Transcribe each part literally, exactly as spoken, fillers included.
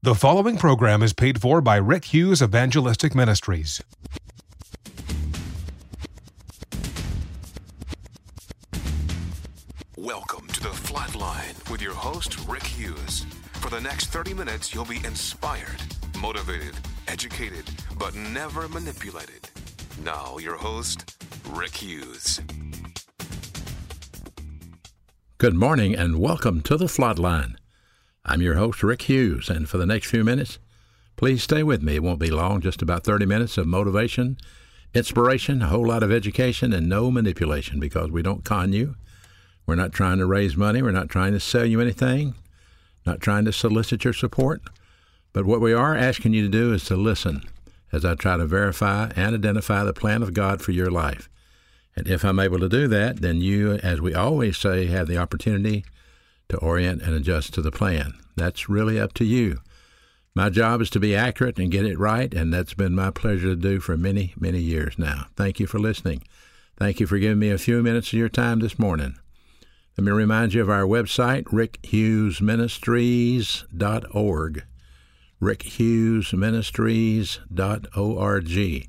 The following program is paid for by Rick Hughes Evangelistic Ministries. Welcome to The Flatline with your host, Rick Hughes. For the next thirty minutes, you'll be inspired, motivated, educated, but never manipulated. Now, your host, Rick Hughes. Good morning and welcome to The Flatline. I'm your host, Rick Hughes, and for the next few minutes, please stay with me. It won't be long, just about thirty minutes of motivation, inspiration, a whole lot of education, and no manipulation, because we don't con you. We're not trying to raise money. We're not trying to sell you anything, not trying to solicit your support. But what we are asking you to do is to listen as I try to verify and identify the plan of God for your life. And if I'm able to do that, then you, as we always say, have the opportunity to orient and adjust to the plan. That's really up to you. My job is to be accurate and get it right, and that's been my pleasure to do for many, many years now. Thank you for listening. Thank you for giving me a few minutes of your time this morning. Let me remind you of our website, rick hughes ministries dot org, rick hughes ministries dot org.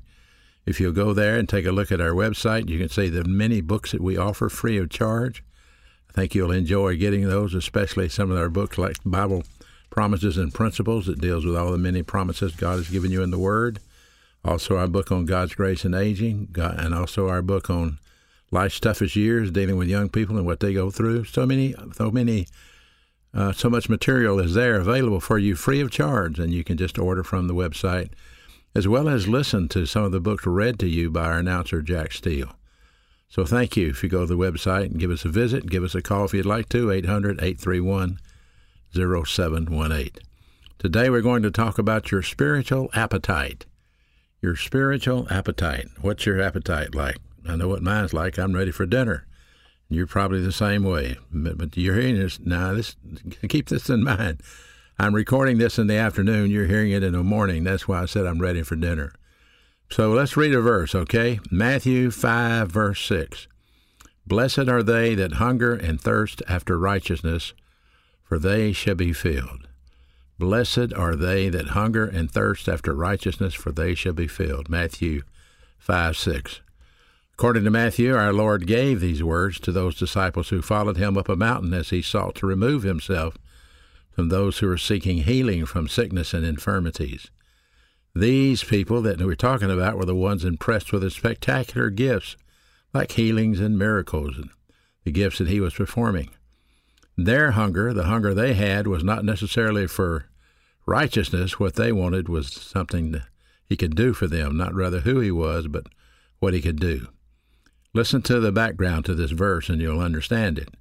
If you'll go there and take a look at our website, you can see the many books that we offer free of charge. I think you'll enjoy getting those, especially some of our books like Bible Promises and Principles that deals with all the many promises God has given you in the Word. Also our book on God's Grace and Aging, and also our book on Life's Toughest Years, dealing with young people and what they go through. So many, so many, uh, so much material is there available for you free of charge, and you can just order from the website, as well as listen to some of the books read to you by our announcer, Jack Steele. So thank you. If you go to the website and give us a visit, give us a call if you'd like to, eight hundred, eight three one, zero seven one eight. Today we're going to talk about your spiritual appetite. Your spiritual appetite. What's your appetite like? I know what mine's like. I'm ready for dinner. You're probably the same way. But, but you're hearing this now. This, keep this in mind. I'm recording this in the afternoon. You're hearing it in the morning. That's why I said I'm ready for dinner. So let's read a verse, okay? Matthew five, verse six. Blessed are they that hunger and thirst after righteousness, for they shall be filled. Blessed are they that hunger and thirst after righteousness, for they shall be filled. Matthew five, six. According to Matthew, our Lord gave these words to those disciples who followed him up a mountain as he sought to remove himself from those who were seeking healing from sickness and infirmities. These people that we're talking about were the ones impressed with his spectacular gifts, like healings and miracles, and the gifts that he was performing. Their hunger, the hunger they had, was not necessarily for righteousness. What they wanted was something that he could do for them, not rather who he was, but what he could do. Listen to the background to this verse and you'll understand it.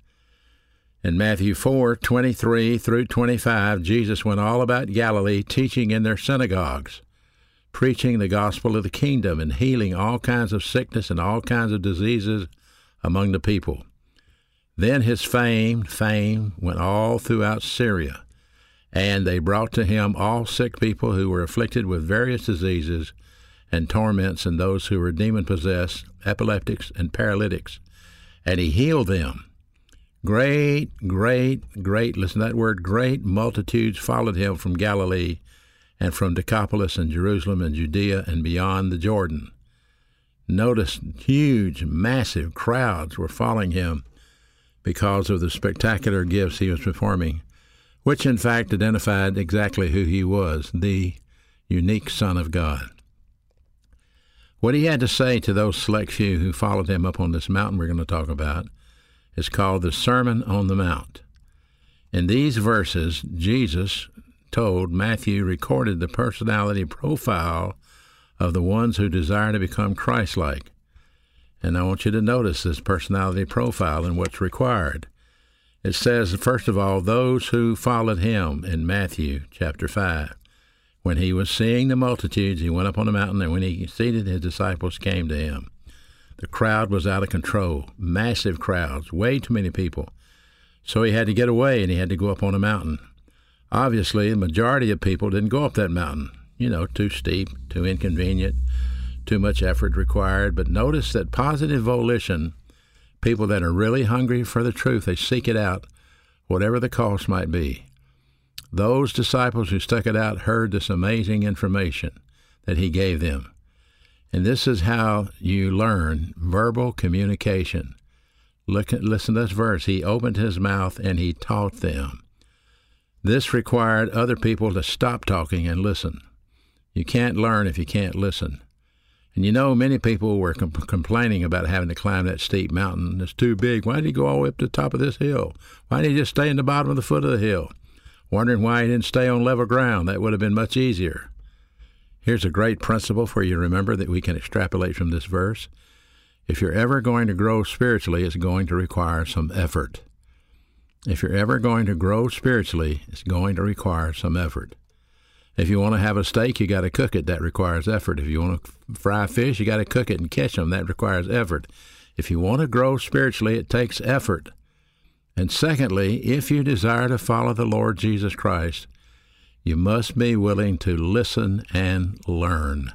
In Matthew four, twenty-three through twenty-five, Jesus went all about Galilee, teaching in their synagogues, preaching the gospel of the kingdom and healing all kinds of sickness and all kinds of diseases among the people. Then his fame, fame went all throughout Syria, and they brought to him all sick people who were afflicted with various diseases and torments, and those who were demon-possessed, epileptics, and paralytics, and he healed them. Great, great, great, listen to that word, great multitudes followed him from Galilee and from Decapolis and Jerusalem and Judea and beyond the Jordan. Notice huge, massive crowds were following him because of the spectacular gifts he was performing, which in fact identified exactly who he was, the unique Son of God. What he had to say to those select few who followed him up on this mountain we're going to talk about is called the Sermon on the Mount. In these verses, Jesus told, Matthew recorded the personality profile of the ones who desire to become Christ-like. And I want you to notice this personality profile and what's required. It says, first of all, those who followed him in Matthew chapter five. When he was seeing the multitudes, he went up on the mountain, and when he seated, his disciples came to him. The crowd was out of control, massive crowds, way too many people. So he had to get away, and he had to go up on a mountain. Obviously, the majority of people didn't go up that mountain. You know, too steep, too inconvenient, too much effort required. But notice that positive volition, people that are really hungry for the truth, they seek it out, whatever the cost might be. Those disciples who stuck it out heard this amazing information that he gave them. And this is how you learn verbal communication. Look at, listen to this verse. He opened his mouth and he taught them. This required other people to stop talking and listen. You can't learn if you can't listen. And you know, many people were com- complaining about having to climb that steep mountain. It's too big. Why did he go all the way up to the top of this hill? Why didn't he just stay in the bottom of the foot of the hill? Wondering why he didn't stay on level ground. That would have been much easier. Here's a great principle for you to remember that we can extrapolate from this verse. If you're ever going to grow spiritually, it's going to require some effort. If you're ever going to grow spiritually, it's going to require some effort. If you want to have a steak, you got to cook it. That requires effort. If you want to fry fish, you got to cook it and catch them. That requires effort. If you want to grow spiritually, it takes effort. And secondly, if you desire to follow the Lord Jesus Christ, you must be willing to listen and learn.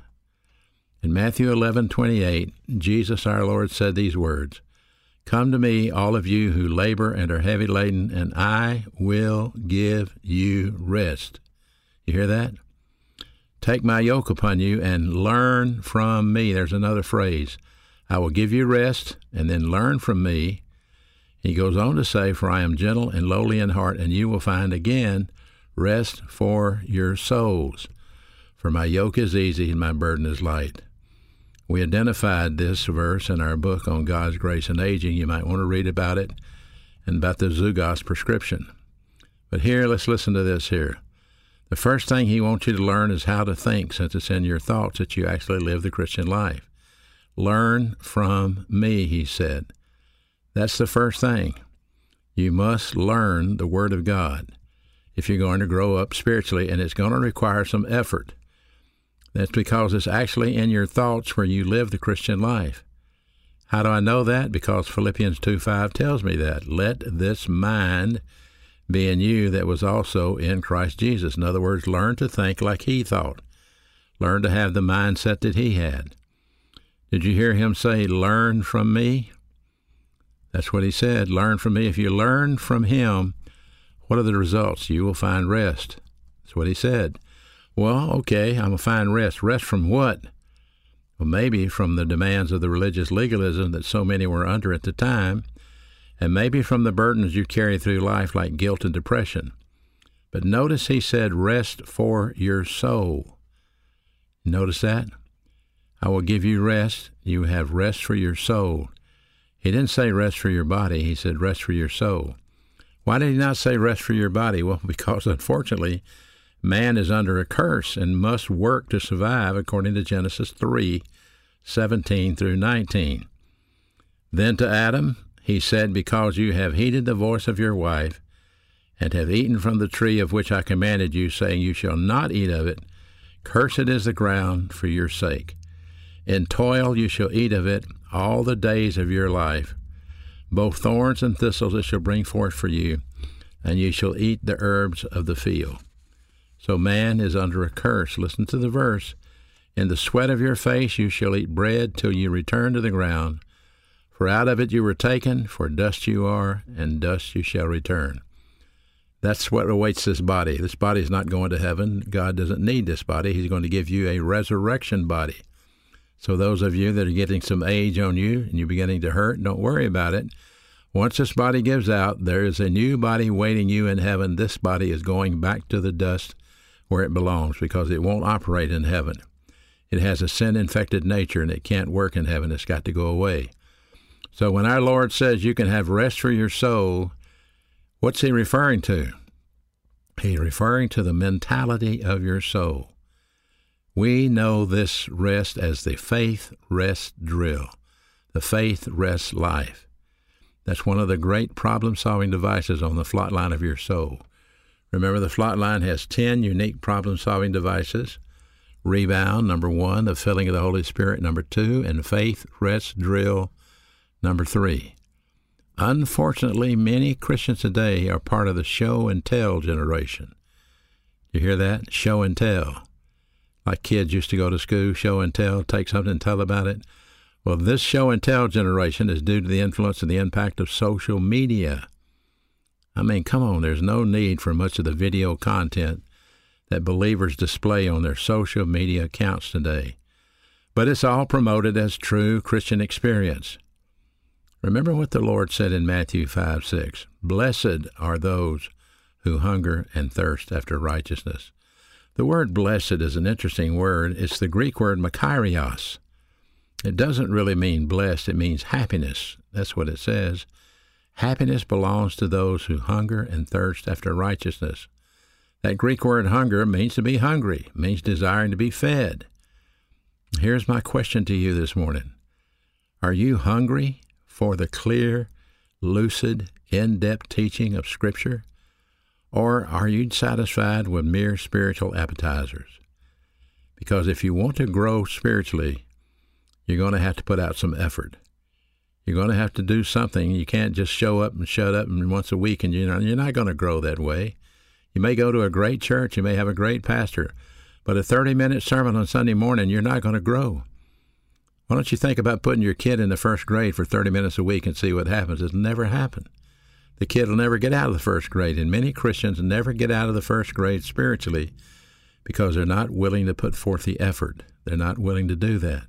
In Matthew eleven twenty-eight, Jesus our Lord said these words, "Come to me, all of you who labor and are heavy laden, and I will give you rest." You hear that? Take my yoke upon you and learn from me. There's another phrase. I will give you rest, and then learn from me. He goes on to say, "For I am gentle and lowly in heart, and you will find again rest for your souls. For my yoke is easy and my burden is light." We identified this verse in our book on God's grace and aging. You might want to read about it and about the Zugos prescription. But here, let's listen to this here. The first thing he wants you to learn is how to think, since it's in your thoughts that you actually live the Christian life. Learn from me, he said. That's the first thing. You must learn the Word of God if you're going to grow up spiritually, and it's going to require some effort. That's because it's actually in your thoughts where you live the Christian life. How do I know that? Because Philippians two five tells me that. Let this mind be in you that was also in Christ Jesus. In other words, learn to think like he thought. Learn to have the mindset that he had. Did you hear him say, "Learn from me"? That's what he said. Learn from me. If you learn from him, what are the results? You will find rest. That's what he said. Well, okay, I'm going to find rest. Rest from what? Well, maybe from the demands of the religious legalism that so many were under at the time, and maybe from the burdens you carry through life like guilt and depression. But notice he said, rest for your soul. Notice that? I will give you rest. You have rest for your soul. He didn't say rest for your body. He said rest for your soul. Why did he not say rest for your body? Well, because unfortunately, man is under a curse and must work to survive, according to Genesis three, seventeen through nineteen. Then to Adam, he said, because you have heeded the voice of your wife, and have eaten from the tree of which I commanded you, saying, you shall not eat of it, cursed is the ground for your sake. In toil you shall eat of it all the days of your life. Both thorns and thistles it shall bring forth for you, and you shall eat the herbs of the field. So man is under a curse. Listen to the verse. In the sweat of your face you shall eat bread till you return to the ground. For out of it you were taken, for dust you are, and dust you shall return. That's what awaits this body. This body is not going to heaven. God doesn't need this body. He's going to give you a resurrection body. So those of you that are getting some age on you and you're beginning to hurt, don't worry about it. Once this body gives out, there is a new body waiting you in heaven. This body is going back to the dust where it belongs because it won't operate in heaven. It has a sin-infected nature and it can't work in heaven. It's got to go away. So when our Lord says you can have rest for your soul, what's he referring to? He's referring to the mentality of your soul. We know this rest as the faith rest drill, the faith rest life. That's one of the great problem-solving devices on the flight line of your soul. Remember, the flight line has ten unique problem-solving devices. Rebound, number one, the filling of the Holy Spirit, number two, and faith rest drill, number three. Unfortunately, many Christians today are part of the show and tell generation. You hear that? Show and tell. Like kids used to go to school, show and tell, take something and tell about it. Well, this show and tell generation is due to the influence and the impact of social media. I mean, come on, there's no need for much of the video content that believers display on their social media accounts today. But it's all promoted as true Christian experience. Remember what the Lord said in Matthew five six, "Blessed are those who hunger and thirst after righteousness." The word blessed is an interesting word. It's the Greek word makarios. It doesn't really mean blessed. It means happiness. That's what it says. Happiness belongs to those who hunger and thirst after righteousness. That Greek word hunger means to be hungry, means desiring to be fed. Here's my question to you this morning. Are you hungry for the clear, lucid, in-depth teaching of Scripture? Or are you satisfied with mere spiritual appetizers? Because if you want to grow spiritually, you're going to have to put out some effort. You're going to have to do something. You can't just show up and shut up and once a week, and you know, you're not going to grow that way. You may go to a great church, you may have a great pastor, but a thirty-minute sermon on Sunday morning, you're not going to grow. Why don't you think about putting your kid in the first grade for thirty minutes a week and see what happens? It'll never happen. The kid will never get out of the first grade, and many Christians never get out of the first grade spiritually because they're not willing to put forth the effort. They're not willing to do that.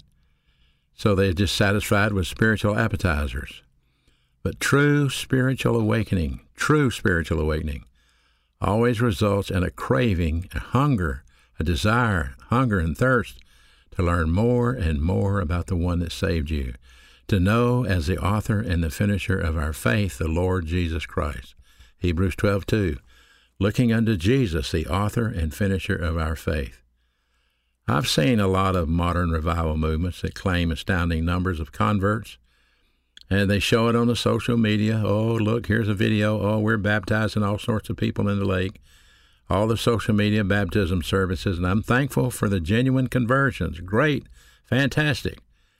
So they're just satisfied with spiritual appetizers. But true spiritual awakening, true spiritual awakening, always results in a craving, a hunger, a desire, hunger and thirst to learn more and more about the one that saved you, to know as the author and the finisher of our faith, the Lord Jesus Christ. Hebrews twelve two, looking unto Jesus, the author and finisher of our faith. I've seen a lot of modern revival movements that claim astounding numbers of converts, and they show it on the social media. Oh, look, here's a video. Oh, we're baptizing all sorts of people in the lake. All the social media baptism services, and I'm thankful for the genuine conversions. Great, fantastic.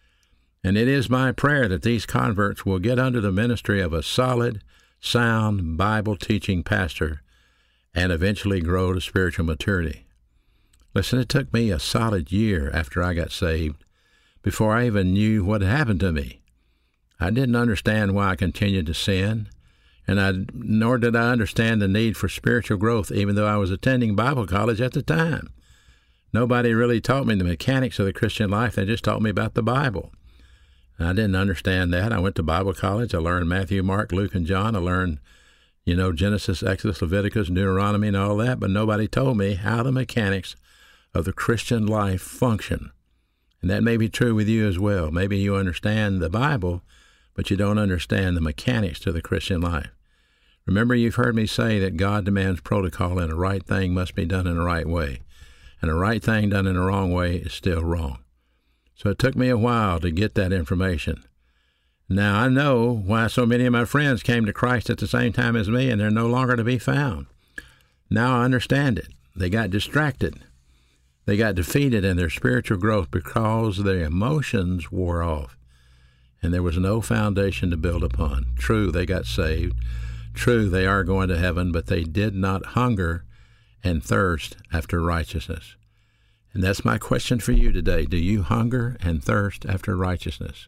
And it is my prayer that these converts will get under the ministry of a solid, sound, Bible-teaching pastor and eventually grow to spiritual maturity. Listen, it took me a solid year after I got saved before I even knew what had happened to me. I didn't understand why I continued to sin, and I, nor did I understand the need for spiritual growth, even though I was attending Bible college at the time. Nobody really taught me the mechanics of the Christian life. They just taught me about the Bible. And I didn't understand that. I went to Bible college. I learned Matthew, Mark, Luke, and John. I learned, you know, Genesis, Exodus, Leviticus, Deuteronomy, and all that, but nobody told me how the mechanics of the Christian life function. And that may be true with you as well. Maybe you understand the Bible, but you don't understand the mechanics to the Christian life. Remember, you've heard me say that God demands protocol, and a right thing must be done in the right way. And a right thing done in the wrong way is still wrong. So it took me a while to get that information. Now I know why so many of my friends came to Christ at the same time as me, and they're no longer to be found. Now I understand it. They got distracted. They got defeated in their spiritual growth because their emotions wore off, and there was no foundation to build upon. True, they got saved. True, they are going to heaven, but they did not hunger and thirst after righteousness. And that's my question for you today. Do you hunger and thirst after righteousness?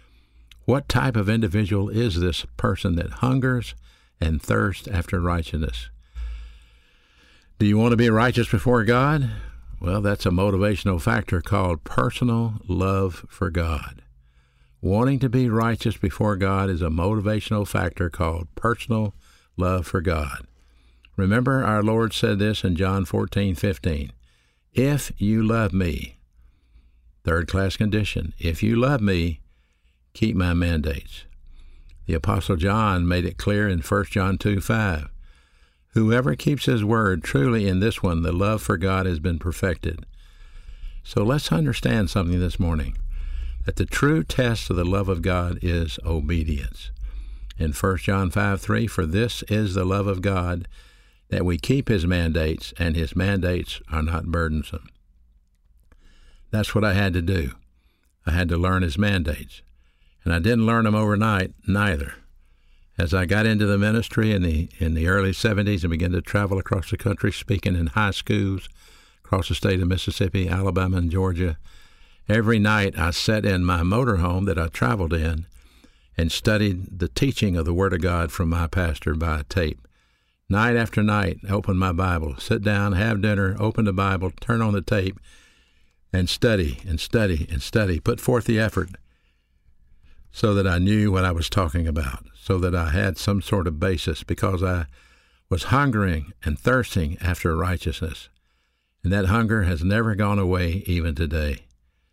What type of individual is this person that hungers and thirsts after righteousness? Do you want to be righteous before God? Well, that's a motivational factor called personal love for God. Wanting to be righteous before God is a motivational factor called personal love for God. Remember, our Lord said this in John fourteen fifteen. If you love me, third class condition, if you love me, keep my mandates. The Apostle John made it clear in First John two five. Whoever keeps his word, truly in this one, the love for God has been perfected. So let's understand something this morning, that the true test of the love of God is obedience. In First John five three, for this is the love of God, that we keep his mandates, and his mandates are not burdensome. That's what I had to do. I had to learn his mandates. And I didn't learn them overnight, neither. As I got into the ministry in the in the early seventies and began to travel across the country, speaking in high schools across the state of Mississippi, Alabama, and Georgia, every night I sat in my motorhome that I traveled in and studied the teaching of the Word of God from my pastor by tape. Night after night, open my Bible, sit down, have dinner, open the Bible, turn on the tape, and study and study and study. Put forth the effort so that I knew what I was talking about, so that I had some sort of basis, because I was hungering and thirsting after righteousness. And that hunger has never gone away even today.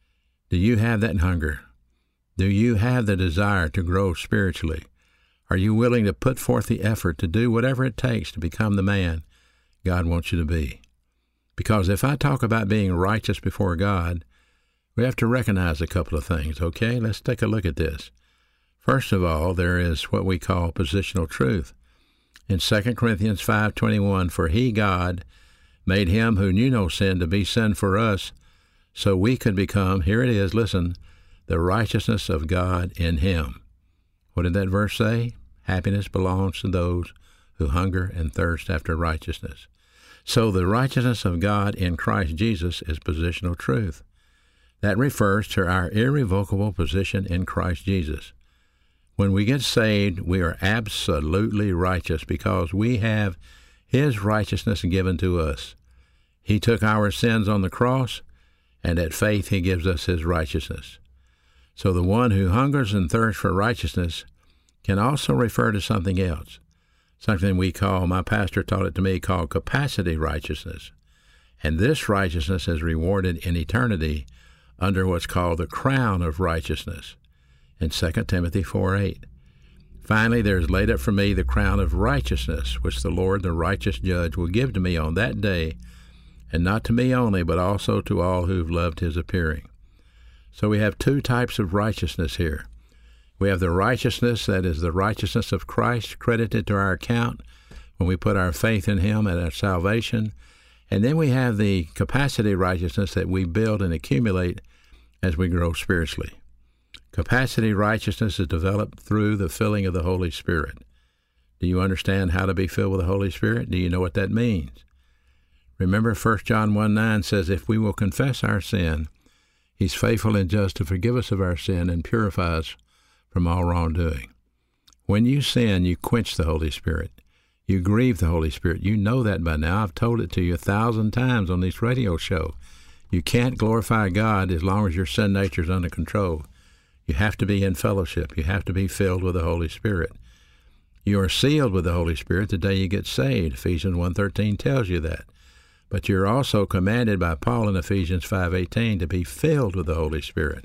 Do you have that hunger? Do you have the desire to grow spiritually? Are you willing to put forth the effort to do whatever it takes to become the man God wants you to be? Because if I talk about being righteous before God, we have to recognize a couple of things, okay? Let's take a look at this. First of all, there is what we call positional truth. In Second Corinthians five twenty-one, for he, God, made him who knew no sin to be sin for us, so we could become, here it is, listen, the righteousness of God in him. What did that verse say? Happiness belongs to those who hunger and thirst after righteousness. So the righteousness of God in Christ Jesus is positional truth. That refers to our irrevocable position in Christ Jesus. When we get saved, we are absolutely righteous because we have his righteousness given to us. He took our sins on the cross, and at faith he gives us his righteousness. So the one who hungers and thirsts for righteousness can also refer to something else, something we call, my pastor taught it to me, called capacity righteousness. And this righteousness is rewarded in eternity under what's called the crown of righteousness in Second Timothy four eight. Finally, there is laid up for me the crown of righteousness, which the Lord, the righteous judge, will give to me on that day, and not to me only, but also to all who have loved his appearing. So we have two types of righteousness here. We have the righteousness that is the righteousness of Christ credited to our account when we put our faith in him at our salvation. And then we have the capacity righteousness that we build and accumulate as we grow spiritually. Capacity righteousness is developed through the filling of the Holy Spirit. Do you understand how to be filled with the Holy Spirit? Do you know what that means? Remember, First John one nine says, if we will confess our sin, he's faithful and just to forgive us of our sin and purify us from all wrongdoing. When you sin, you quench the Holy Spirit. You grieve the Holy Spirit. You know that by now. I've told it to you a thousand times on this radio show. You can't glorify God as long as your sin nature is under control. You have to be in fellowship. You have to be filled with the Holy Spirit. You are sealed with the Holy Spirit the day you get saved. Ephesians one thirteen tells you that. But you're also commanded by Paul in Ephesians five eighteen to be filled with the Holy Spirit.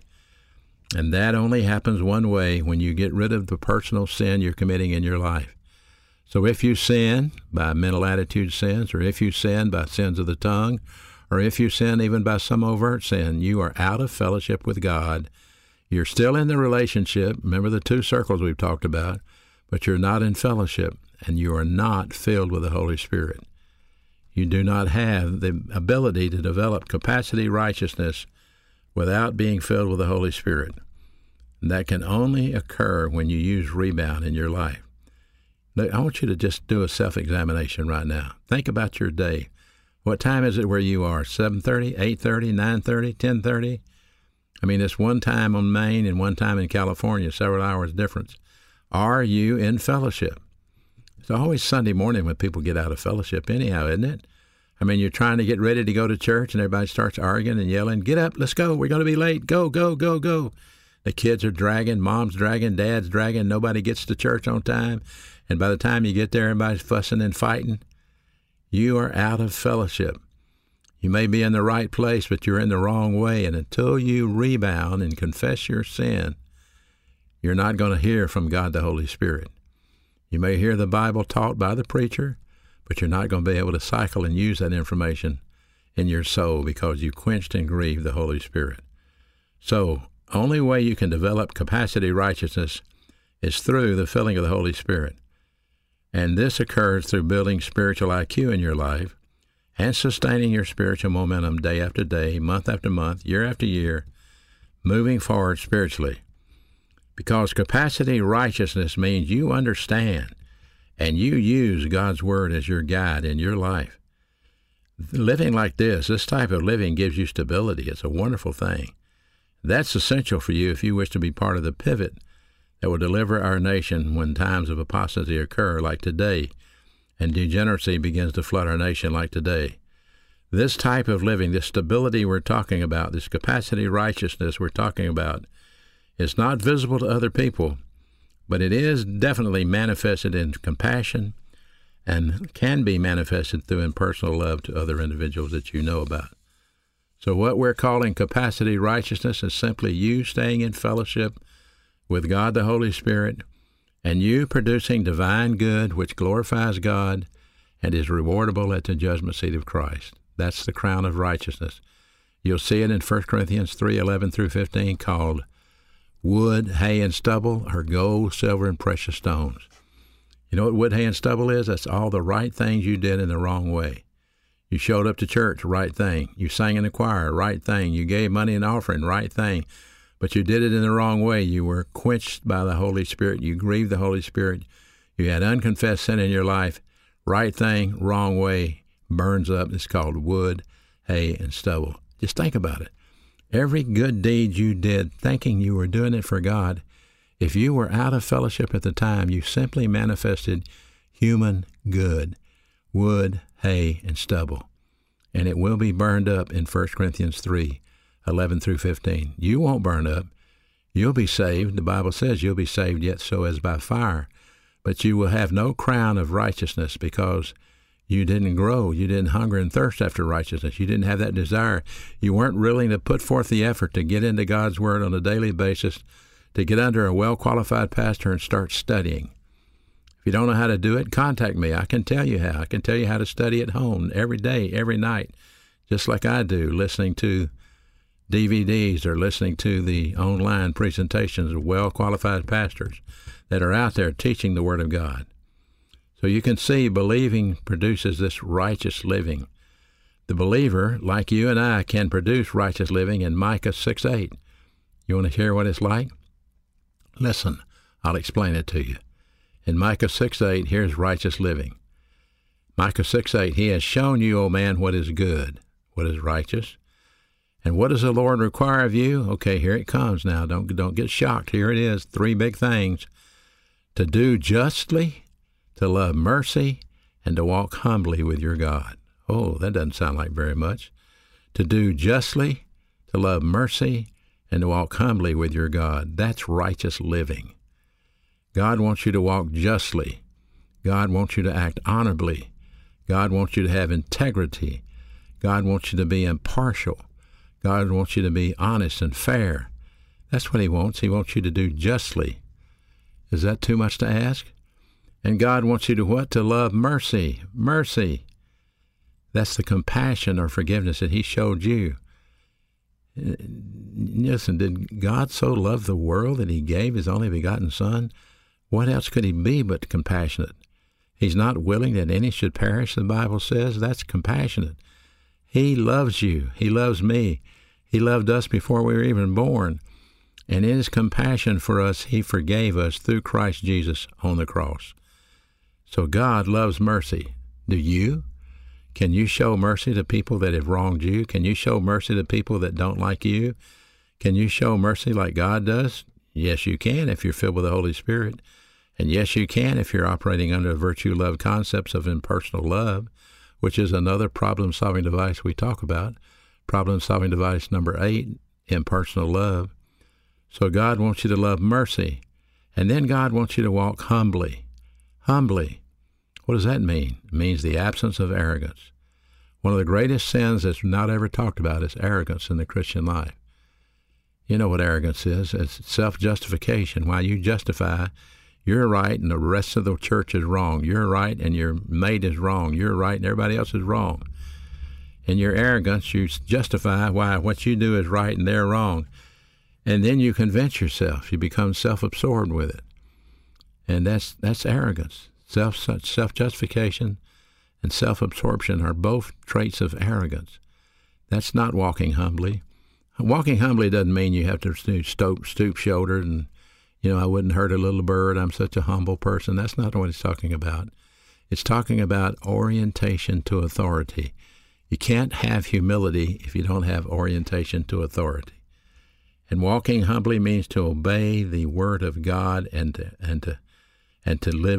And that only happens one way, when you get rid of the personal sin you're committing in your life. So if you sin by mental attitude sins, or if you sin by sins of the tongue, or if you sin even by some overt sin, you are out of fellowship with God. You're still in the relationship. Remember the two circles we've talked about, but you're not in fellowship, and you are not filled with the Holy Spirit. You do not have the ability to develop capacity righteousness without being filled with the Holy Spirit. And that can only occur when you use rebound in your life. I want you to just do a self-examination right now. Think about your day. What time is it where you are? seven thirty, eight thirty, nine thirty, ten thirty? I mean, it's one time on Maine and one time in California, several hours difference. Are you in fellowship? It's always Sunday morning when people get out of fellowship anyhow, isn't it? I mean, you're trying to get ready to go to church and everybody starts arguing and yelling, get up, let's go, we're going to be late, go, go, go, go. The kids are dragging, mom's dragging, dad's dragging, nobody gets to church on time. And by the time you get there, everybody's fussing and fighting. You are out of fellowship. You may be in the right place, but you're in the wrong way. And until you rebound and confess your sin, you're not going to hear from God the Holy Spirit. You may hear the Bible taught by the preacher, but you're not going to be able to cycle and use that information in your soul because you quenched and grieved the Holy Spirit. So, only way you can develop capacity righteousness is through the filling of the Holy Spirit. And this occurs through building spiritual I Q in your life and sustaining your spiritual momentum day after day, month after month, year after year, moving forward spiritually. Because capacity righteousness means you understand and you use God's Word as your guide in your life. Living like this, this type of living gives you stability. It's a wonderful thing. That's essential for you if you wish to be part of the pivot that will deliver our nation when times of apostasy occur like today. and degeneracy begins to flood our nation like today. This type of living, this stability we're talking about, this capacity righteousness we're talking about, is not visible to other people, but it is definitely manifested in compassion and can be manifested through impersonal love to other individuals that you know about. So what we're calling capacity righteousness is simply you staying in fellowship with God the Holy Spirit and you producing divine good which glorifies God and is rewardable at the judgment seat of Christ. That's the crown of righteousness. You'll see it in First Corinthians three eleven through fifteen, called wood, hay, and stubble, or gold, silver, and precious stones. You know what wood, hay, and stubble is? That's all the right things you did in the wrong way. You showed up to church, right thing. You sang in the choir, right thing. You gave money and offering, right thing. But you did it in the wrong way. You were quenched by the Holy Spirit. You grieved the Holy Spirit. You had unconfessed sin in your life. Right thing, wrong way, burns up. It's called wood, hay, and stubble. Just think about it. Every good deed you did thinking you were doing it for God, if you were out of fellowship at the time, you simply manifested human good, wood, hay, and stubble. And it will be burned up in First Corinthians three eleven through fifteen. You won't burn up. You'll be saved. The Bible says you'll be saved yet so as by fire. But you will have no crown of righteousness because you didn't grow. You didn't hunger and thirst after righteousness. You didn't have that desire. You weren't willing to put forth the effort to get into God's Word on a daily basis, to get under a well-qualified pastor and start studying. If you don't know how to do it, contact me. I can tell you how. I can tell you how to study at home every day, every night, just like I do, listening to D V Ds or listening to the online presentations of well-qualified pastors that are out there teaching the Word of God. So you can see believing produces this righteous living. The believer, like you and I, can produce righteous living in Micah six eight. You want to hear what it's like? Listen, I'll explain it to you. In Micah six eight, here's righteous living. Micah six eight, He has shown you, O man, what is good, what is righteous. And what does the Lord require of you? Okay, here it comes now. Don't, don't get shocked. Here it is, three big things. To do justly, to love mercy, and to walk humbly with your God. Oh, that doesn't sound like very much. To do justly, to love mercy, and to walk humbly with your God. That's righteous living. God wants you to walk justly. God wants you to act honorably. God wants you to have integrity. God wants you to be impartial. God wants you to be honest and fair. That's what He wants. He wants you to do justly. Is that too much to ask? And God wants you to what? To love mercy. Mercy. That's the compassion or forgiveness that He showed you. Listen, did God so love the world that He gave His only begotten Son? What else could He be but compassionate? He's not willing that any should perish, the Bible says. That's compassionate. He loves you. He loves me. He loved us before we were even born. And in His compassion for us, He forgave us through Christ Jesus on the cross. So God loves mercy. Do you? Can you show mercy to people that have wronged you? Can you show mercy to people that don't like you? Can you show mercy like God does? Yes, you can if you're filled with the Holy Spirit. And yes, you can if you're operating under the virtue love concepts of impersonal love, which is another problem-solving device we talk about. Problem-solving device number eight, impersonal love. So God wants you to love mercy. And then God wants you to walk humbly. Humbly. What does that mean? It means the absence of arrogance. One of the greatest sins that's not ever talked about is arrogance in the Christian life. You know what arrogance is. It's self-justification. While you justify, you're right and the rest of the church is wrong. You're right and your mate is wrong. You're right and everybody else is wrong. In your arrogance, you justify why what you do is right and they're wrong. And then you convince yourself. You become self-absorbed with it. And that's that's arrogance. Self, self-justification and self-absorption are both traits of arrogance. That's not walking humbly. Walking humbly doesn't mean you have to stoop, stoop shouldered and, you know, I wouldn't hurt a little bird. I'm such a humble person. That's not what it's talking about. It's talking about orientation to authority. You can't have humility if you don't have orientation to authority. And walking humbly means to obey the Word of God and to, and to, and to live it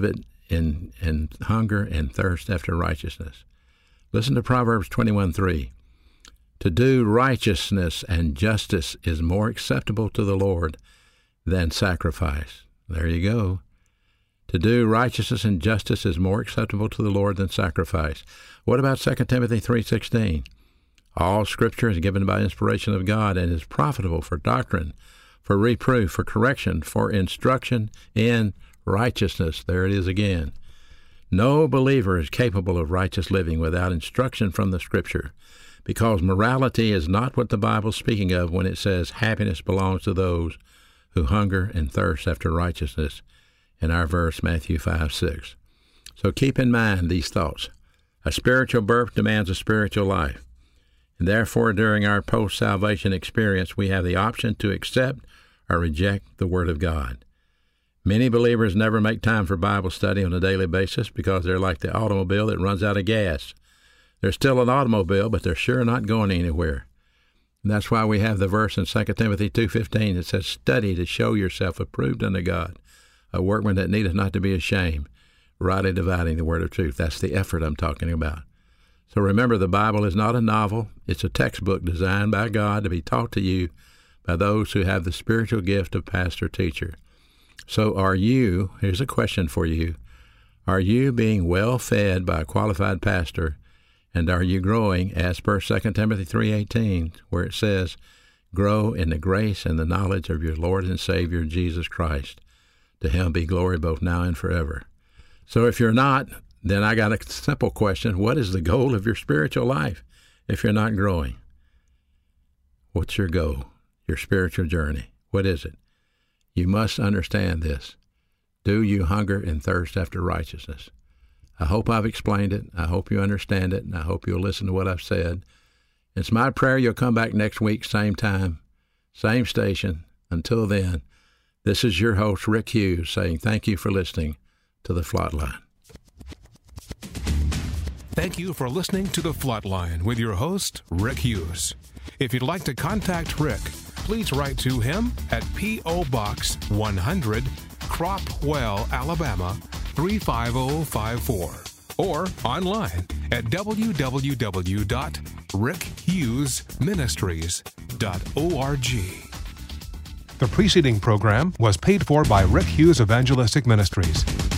in, in hunger and thirst after righteousness. Listen to Proverbs twenty-one three. To do righteousness and justice is more acceptable to the Lord than sacrifice. There you go. To do righteousness and justice is more acceptable to the Lord than sacrifice. What about Second Timothy three sixteen? All Scripture is given by inspiration of God and is profitable for doctrine, for reproof, for correction, for instruction in righteousness. There it is again. No believer is capable of righteous living without instruction from the Scripture, because morality is not what the Bible is speaking of when it says happiness belongs to those who hunger and thirst after righteousness in our verse, Matthew five six. So keep in mind these thoughts. A spiritual birth demands a spiritual life. And therefore, during our post-salvation experience, we have the option to accept or reject the Word of God. Many believers never make time for Bible study on a daily basis because they're like the automobile that runs out of gas. They're still an automobile, but they're sure not going anywhere. And that's why we have the verse in Second Timothy two fifteen that says, "Study to show yourself approved unto God, a workman that needeth not to be ashamed, rightly dividing the word of truth." That's the effort I'm talking about. So remember, the Bible is not a novel. It's a textbook designed by God to be taught to you by those who have the spiritual gift of pastor-teacher. So are you, here's a question for you, are you being well fed by a qualified pastor, and are you growing as per Second Timothy three eighteen, where it says, "Grow in the grace and the knowledge of your Lord and Savior Jesus Christ. To him be glory both now and forever." So if you're not, then I got a simple question. What is the goal of your spiritual life if you're not growing? What's your goal, your spiritual journey? What is it? You must understand this. Do you hunger and thirst after righteousness? I hope I've explained it. I hope you understand it, and I hope you'll listen to what I've said. It's my prayer you'll come back next week, same time, same station. Until then, this is your host, Rick Hughes, saying thank you for listening to The Flatline. Thank you for listening to The Flatline with your host, Rick Hughes. If you'd like to contact Rick, please write to him at P O. Box one hundred, Cropwell, Alabama, three five zero five four, or online at w w w dot rick hughes ministries dot org. The preceding program was paid for by Rick Hughes Evangelistic Ministries.